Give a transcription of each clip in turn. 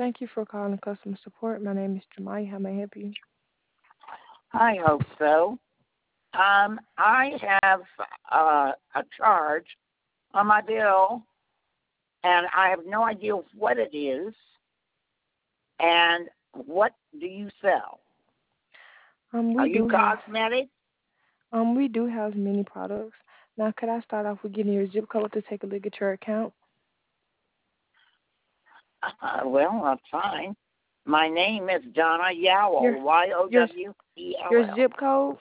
Thank you for calling customer support. My name is Jemai. How may I help you? I hope so. I have a charge on my bill, and I have no idea what it is. And what do you sell? We Are you do have cosmetic? we do have many products. Now, could I start off with getting your zip code to take a look at your account? Well, that's fine. My name is Donna Your Yowell, your your Yowell, zip code,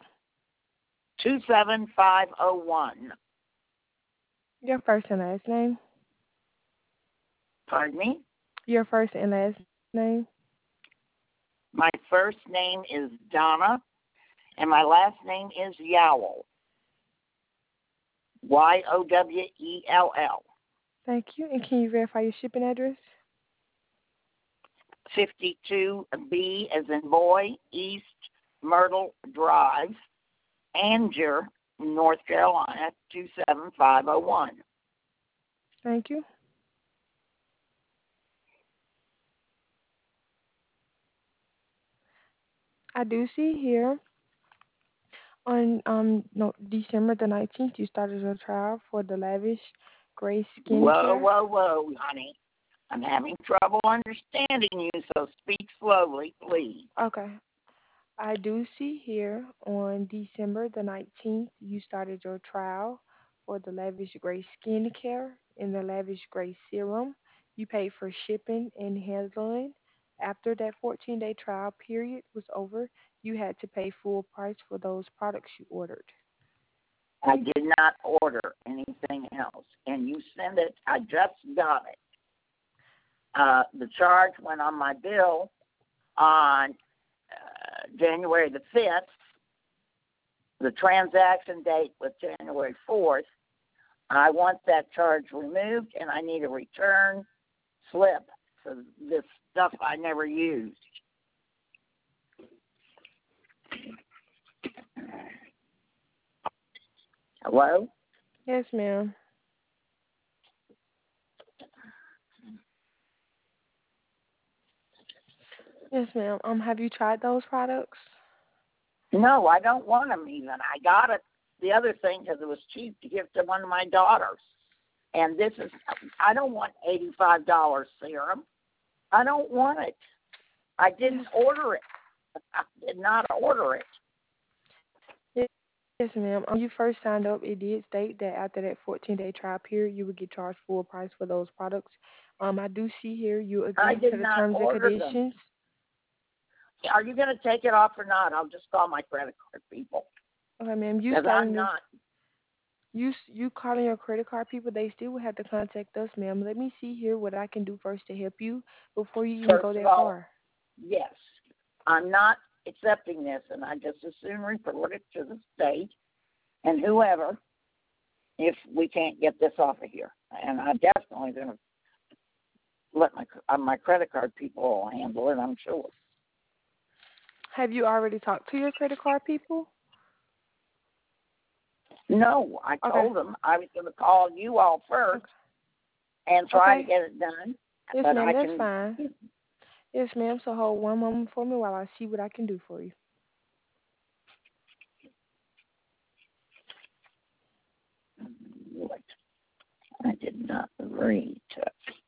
27501. your first and last name, Pardon me? your first and last name. My first name is Donna, and my last name is Yowell, Yowell. Thank you. And can you verify your shipping address? 52B as in boy, East Myrtle Drive, Angier, North Carolina, 27501. Thank you. I do see here on no December the 19th you started your trial for the Lavish Gray Whoa, Skincare. whoa, whoa, honey. I'm having trouble understanding you, so speak slowly, please. Okay. I do see here on December the 19th, you started your trial for the Lavish Gray Skincare and the Lavish Gray Serum. You paid for shipping and handling. After that 14-day trial period was over, you had to pay full price for those products you ordered. I did not order anything else, and you sent it. I just got it. The charge went on my bill on January the 5th. The transaction date was January 4th. I want that charge removed, and I need a return slip for this stuff I never used. Hello? Yes, ma'am. Yes, ma'am. Have you tried those products? No, I don't want them even. I got it, the other thing, because it was cheap to give to one of my daughters. And this is, I don't want $85 serum. I don't want it. I didn't order it. I did not order it. Yes, ma'am. When you first signed up, it did state that after that 14-day trial period, you would get charged full price for those products. I do see here you I agreed to did the not terms and order them. conditions. Are you going to take it off or not? I'll just call my credit card people. Okay, ma'am. You Because starting I'm this? not. You calling your credit card people? They still would have to contact us, ma'am. Let me see here what I can do first to help you before you even go First of that all, far. yes, I'm not accepting this, and I just as soon report it to the state and whoever if we can't get this off of here. And I'm definitely going to let my credit card people handle it, I'm sure. Have you already talked to your credit card people? No, I Okay. told them I was going to call you all first and try to Okay. get it done. Yes, But ma'am. I That's can. fine. Yes, ma'am. So hold one moment for me while I see what I can do for you. What? I did not agree to.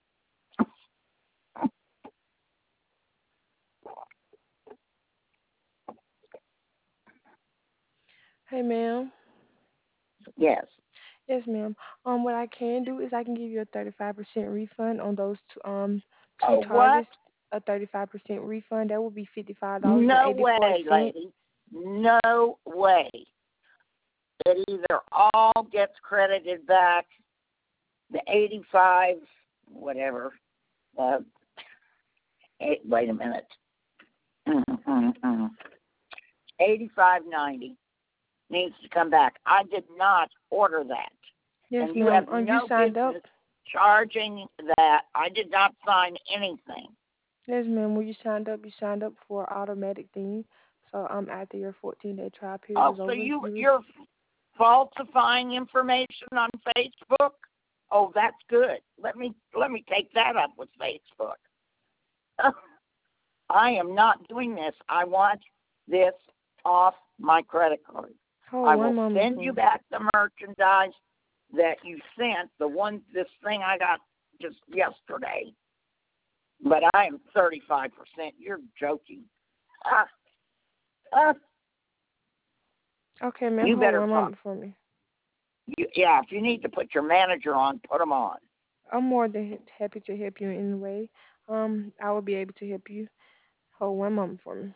Hey, ma'am. Yes. Yes, ma'am. What I can do is I can give you a 35% refund on those two Oh, what? charges. A 35% refund. That would be No way, $55.84. lady. No way. It either all gets credited back, the 85, whatever. Uh, wait a minute. 85.90 needs to come back. I did not order that. Yes, And you ma'am. have no You signed up. business charging that. I did not sign anything. Yes, ma'am. When you signed up for automatic thing. So after your 14-day trial period Oh, is so over, you're falsifying information on Facebook? Oh, that's good. Let me take that up with Facebook. I am not doing this. I want this off my credit card. Hold I one will moment send for you me. back the merchandise that you sent, this thing I got just yesterday. But I am 35%. You're joking. Ah, ah, Okay, ma'am. you Hold better one talk. moment for me. Yeah, if you need to put your manager on, put him on. I'm more than happy to help you in a way. I will be able to help you. Hold one moment for me.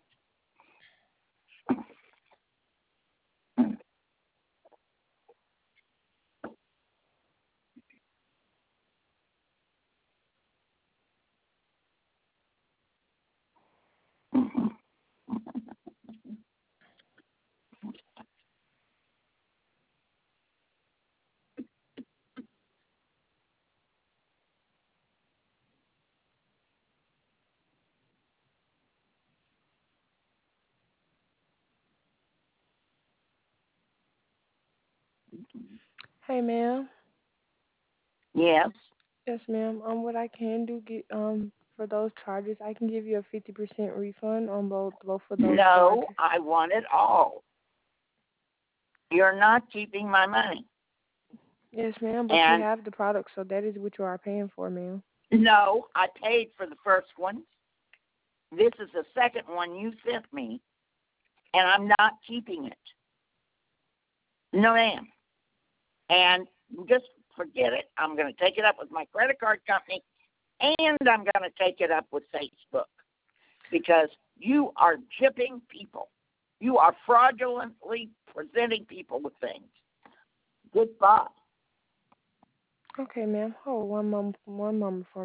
Hey, ma'am. Yes. Yes, ma'am. What I can do get for those charges, I can give you a 50% refund on both of those No, charges. I want it all. You're not keeping my money. Yes, ma'am. But you And have the product, so that is what you are paying for, ma'am. no, I paid for the first one. This is the second one you sent me, and I'm not keeping it. No, ma'am. And just forget it. I'm going to take it up with my credit card company, and I'm going to take it up with Facebook because you are gypping people. You are fraudulently presenting people with things. Goodbye. Okay, ma'am. Hold one moment for